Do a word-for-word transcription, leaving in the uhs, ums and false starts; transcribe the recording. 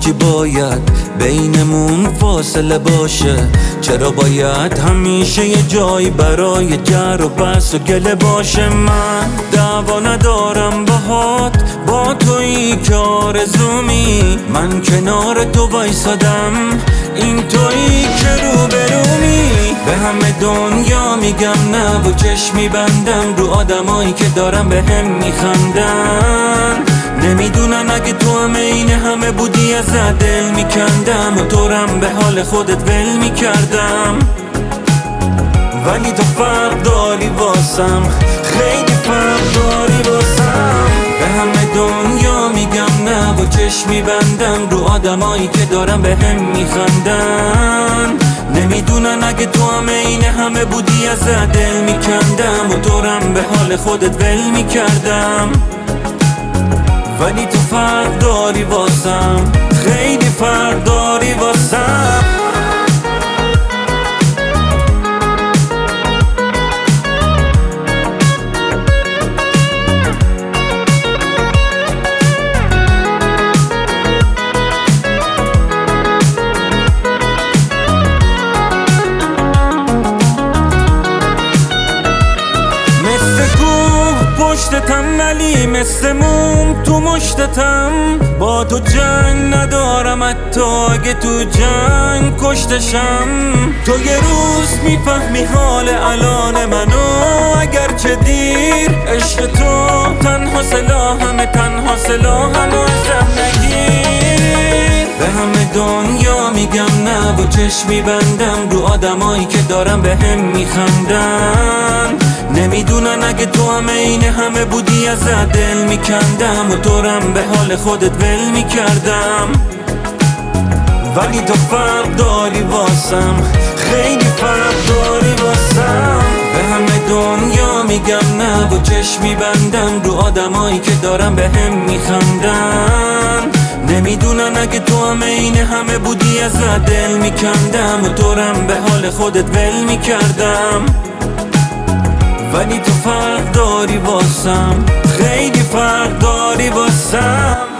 چی باید بینمون فاصله باشه؟ چرا باید همیشه یه جایی برای جر و بحث و گله باشه؟ من دعوا ندارم باهات، با تویی که آرزومی، من کنار تو وایسادم، این تویی که روبرومی. به همه دنیا میگم نه و چشمی بندم رو آدمایی که دارم به هم میخندن. نمیدونن اگه تو همه این همه بودی از دل میکندم و تورم به حال خودت ول میکردم. ولی تو فرق داری واسم، خیلی فرق داری واسم. به همه دنیا میگم نه و چشمی بندم رو آدمایی که دارم به هم میخندن. نمیدونن اگه تو همه این همه بودی از دل میکندم و تورم به حال خودت ول میکردم. ولی تو فرق داری واسم، خیلی فرق داری واسم. پشتتم ولی مثل موم تو مشتتم، با تو جنگ ندارم حتی اگه تو جنگ کشتشم. تو یه روز میفهمی حال الان منو اگرچه دیر، عشق تو تنها سلاحمه، تنها سلاحمو ازم نگیر. به همه دنیا میگم نه و چشمی بندم رو آدمایی که دارم به هم میخندن. نمیدونن اگه تو همه این همه بودی از دل میکندم و تورم به حال خودت ول میکردم. ولی تو فرق داری واسم، خیلی فرق داری واسم. به همه دنیا میگم نه و چشمی بندم رو آدمایی که دارم به هم میخندن. نمیدونن اگه تو همه این همه بودی از دل میکندم و تورم به حال خودت ول میکردم. ولی تو فرق داری واسم، خیلی فرق داری واسم.